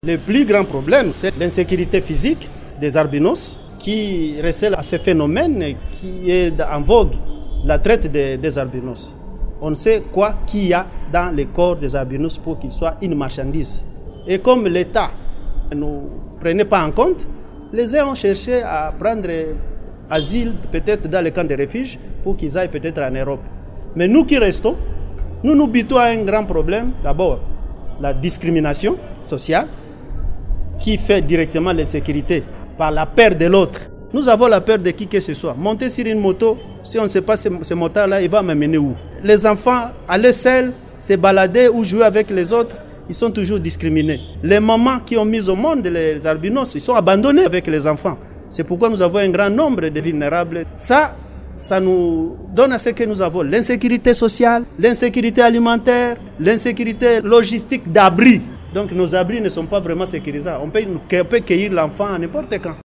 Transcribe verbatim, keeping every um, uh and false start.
Le plus grand problème, c'est l'insécurité physique des albinos qui recèlent à ce phénomène qui est en vogue, la traite des, des albinos. On sait quoi qu'il y a dans le corps des albinos pour qu'il soit une marchandise. Et comme l'État ne nous prenait pas en compte, les uns ont cherché à prendre asile peut-être dans les camps de refuge pour qu'ils aillent peut-être en Europe. Mais nous qui restons, nous nous butons à un grand problème. D'abord, la discrimination sociale qui fait directement l'insécurité par la peur de l'autre. Nous avons la peur de qui que ce soit. Monter sur une moto, si on ne sait pas ce, ce motard-là, il va m'amener où? Les enfants, aller seuls, se balader ou jouer avec les autres, ils sont toujours discriminés. Les mamans qui ont mis au monde les albinos, ils sont abandonnés avec les enfants. C'est pourquoi nous avons un grand nombre de vulnérables. Ça, ça nous donne à ce que nous avons l'insécurité sociale, l'insécurité alimentaire, l'insécurité logistique d'abri. Donc nos abris ne sont pas vraiment sécurisés. On peut, on peut cueillir l'enfant à n'importe quand.